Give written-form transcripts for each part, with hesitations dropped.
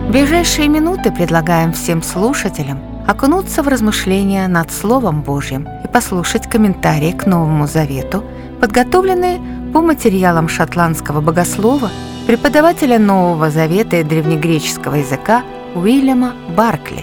В ближайшие минуты предлагаем всем слушателям окунуться в размышления над Словом Божьим и послушать комментарии к Новому Завету, подготовленные по материалам шотландского богослова, преподавателя Нового Завета и древнегреческого языка Уильяма Баркли.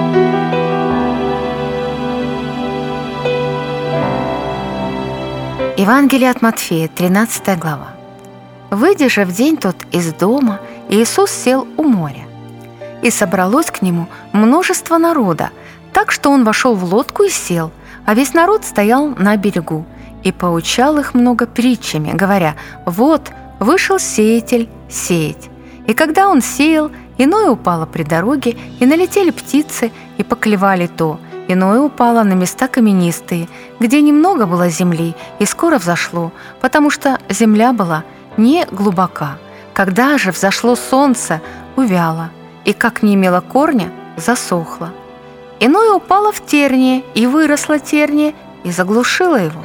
Евангелие от Матфея, 13 глава. «Выйдя же в день тот из дома, Иисус сел у моря. И собралось к нему множество народа, так что он вошел в лодку и сел, а весь народ стоял на берегу, и поучал их много притчами, говоря: вот вышел сеятель сеять. И когда он сеял, иное упало при дороге, и налетели птицы, и поклевали то. Иное упало на места каменистые, где немного было земли, и скоро взошло, потому что земля была не глубока. Когда же взошло солнце, увяло, и как не имело корня, засохло. Иное упало в терние, и выросло терние, и заглушило его.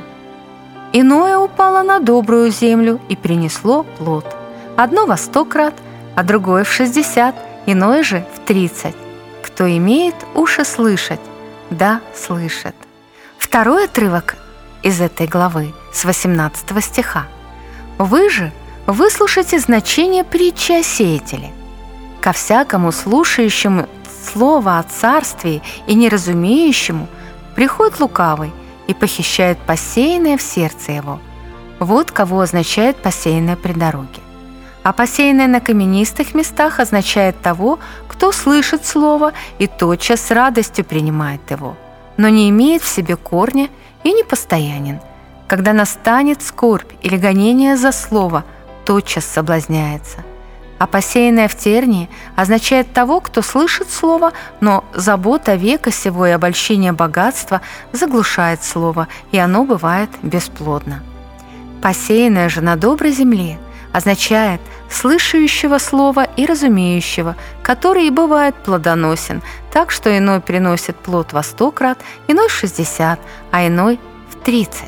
Иное упало на добрую землю, и принесло плод. Одно во 100 крат, а другое в 60, иное же в 30. Кто имеет уши слышать, да слышит». Второй отрывок из этой главы с 18 стиха. «Вы же выслушайте значение притчи о сеятеле. Ко всякому слушающему слово о царстве и неразумеющему приходит лукавый и похищает посеянное в сердце его. Вот кого означает посеянное при дороге. А посеянное на каменистых местах означает того, кто слышит слово и тотчас с радостью принимает его, но не имеет в себе корня и не постоянен. Когда настанет скорбь или гонение за слово, тотчас соблазняется. А посеянное в тернии означает того, кто слышит слово, но забота века сего и обольщение богатства заглушает слово, и оно бывает бесплодно. Посеянное же на доброй земле означает слышащего слова и разумеющего, который и бывает плодоносен, так что иной приносит плод во 100 крат, иной в 60, а иной в 30.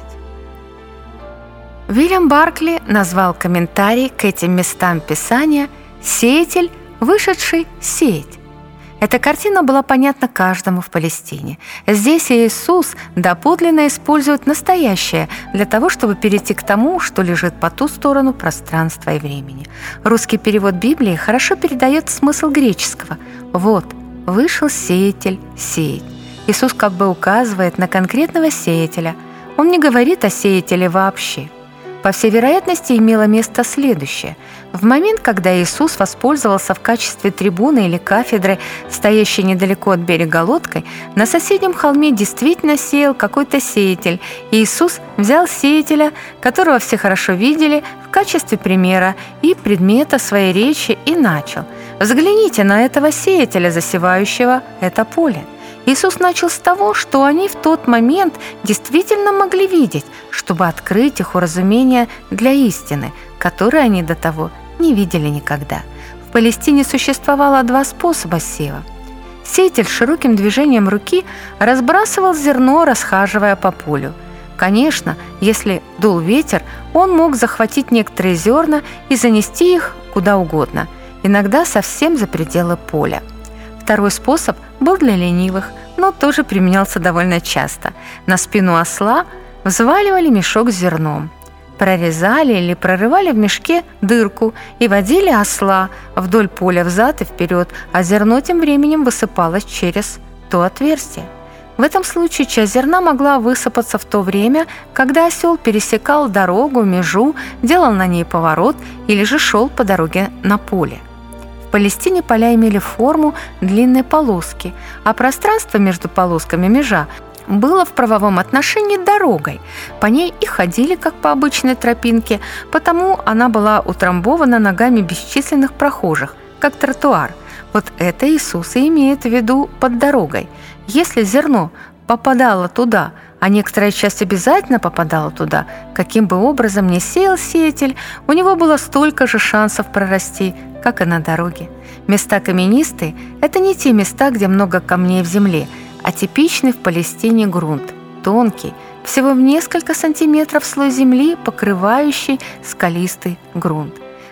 Уильям Баркли назвал комментарий к этим местам Писания «Сеятель, вышедший сеять». Эта картина была понятна каждому в Палестине. Здесь Иисус доподлинно использует настоящее для того, чтобы перейти к тому, что лежит по ту сторону пространства и времени. Русский перевод Библии хорошо передает смысл греческого. «Вот, вышел сеятель сеять». Иисус как бы указывает на конкретного сеятеля. Он не говорит о сеятеле вообще. По всей вероятности, имело место следующее. В момент, когда Иисус воспользовался в качестве трибуны или кафедры, стоящей недалеко от берега лодкой, на соседнем холме действительно сеял какой-то сеятель. И Иисус взял сеятеля, которого все хорошо видели, в качестве примера и предмета своей речи и начал: «Взгляните на этого сеятеля, засевающего это поле». Иисус начал с того, что они в тот момент действительно могли видеть, чтобы открыть их уразумение для истины, которой они до того не видели никогда. В Палестине существовало 2 способа сева. Сеятель широким движением руки разбрасывал зерно, расхаживая по полю. Конечно, если дул ветер, он мог захватить некоторые зерна и занести их куда угодно, иногда совсем за пределы поля. Второй способ был для ленивых, но тоже применялся довольно часто. На спину осла взваливали мешок с зерном, прорезали или прорывали в мешке дырку и водили осла вдоль поля взад и вперед, а зерно тем временем высыпалось через то отверстие. В этом случае часть зерна могла высыпаться в то время, когда осел пересекал дорогу, межу, делал на ней поворот или же шел по дороге на поле. В Палестине поля имели форму длинной полоски, а пространство между полосками межа было в правовом отношении дорогой. По ней и ходили, как по обычной тропинке, потому она была утрамбована ногами бесчисленных прохожих, как тротуар. Вот это Иисус и имеет в виду под дорогой. Если зерно попадало туда, а некоторая часть обязательно попадала туда, каким бы образом ни сеял сеятель, у него было столько же шансов прорасти, как и на дороге. Места каменистые – это не те места, где много камней в земле, а типичный в Палестине грунт, тонкий, всего в несколько сантиметров слой земли, покрывающий скалистый грунт.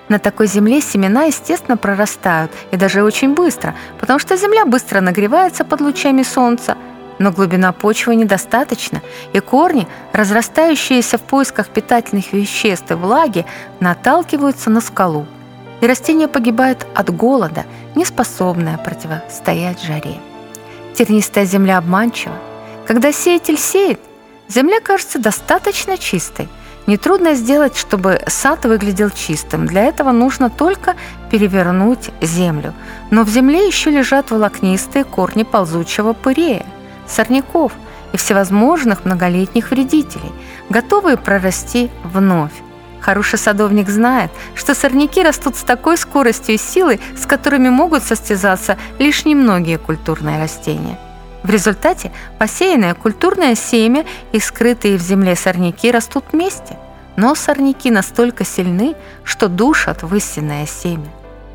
На такой земле семена, естественно, прорастают, и даже очень быстро, потому что земля быстро нагревается под лучами солнца, но глубина почвы недостаточно, и корни, разрастающиеся в поисках питательных веществ и влаги, наталкиваются на скалу, и растение погибает от голода, не способное противостоять жаре. Тернистая земля обманчива. Когда сеятель сеет, земля кажется достаточно чистой. Нетрудно сделать, чтобы сад выглядел чистым. Для этого нужно только перевернуть землю. Но в земле еще лежат волокнистые корни ползучего пырея, сорняков и всевозможных многолетних вредителей, готовые прорасти вновь. Хороший садовник знает, что сорняки растут с такой скоростью и силой, с которыми могут состязаться лишь немногие культурные растения. В результате посеянное культурное семя и скрытые в земле сорняки растут вместе, но сорняки настолько сильны, что душат высеянное семя.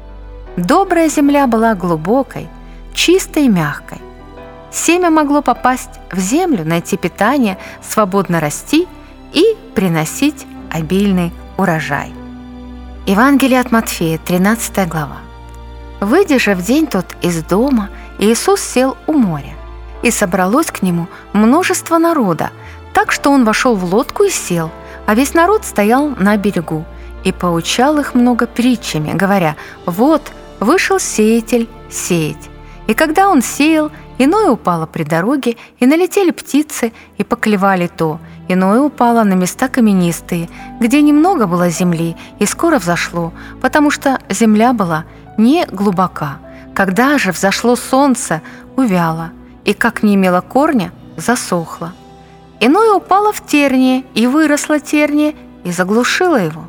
Добрая земля была глубокой, чистой и мягкой. Семя могло попасть в землю, найти питание, свободно расти и приносить обильный урожай. Евангелие от Матфея, 13 глава. «Выйдя же в день тот из дома, Иисус сел у моря, и собралось к нему множество народа, так что он вошел в лодку и сел, а весь народ стоял на берегу, и поучал их много притчами, говоря: вот вышел сеятель сеять. И когда он сеял, иное упало при дороге, и налетели птицы, и поклевали то, иное упало на места каменистые, где немного было земли, и скоро взошло, потому что земля была не глубока. Когда же взошло солнце, увяло, и как не имело корня, засохло. Иное упало в терние, и выросло терние, и заглушило его.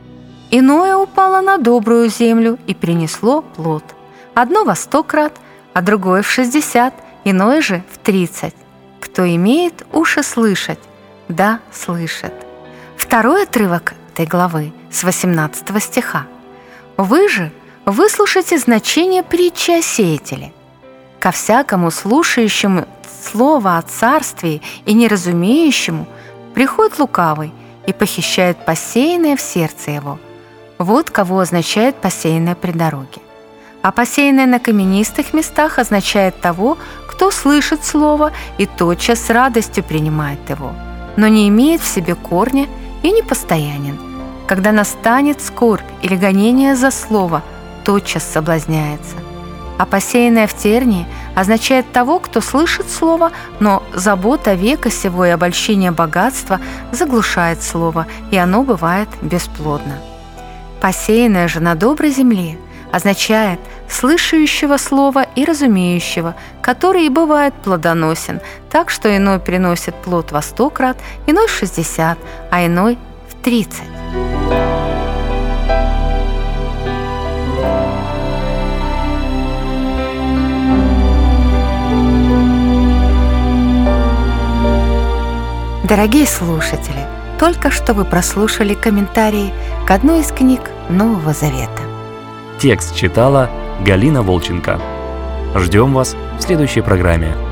Иное упало на добрую землю, и принесло плод. Одно во 100 крат, а другое в 60, иное же в 30. Кто имеет уши слышать, да слышит». Второй отрывок этой главы с 18 стиха. «Вы же выслушайте значение притчи о сеятеле. Ко всякому слушающему слово о царствии и неразумеющему приходит лукавый и похищает посеянное в сердце его. Вот кого означает посеянное при дороге. А посеянное на каменистых местах означает того, кто слышит слово и тотчас с радостью принимает его, но не имеет в себе корня и не постоянен. Когда настанет скорбь или гонение за слово, тотчас соблазняется. А посеянное в тернии означает того, кто слышит слово, но забота века сего и обольщение богатства заглушает слово, и оно бывает бесплодно. Посеянное же на доброй земле означает слышащего слова и разумеющего, который и бывает плодоносен, так что иной приносит плод во 100 крат, иной в 60, а иной в 30. Дорогие слушатели, только что вы прослушали комментарии к одной из книг Нового Завета. Текст читала Галина Волченко. Ждем вас в следующей программе.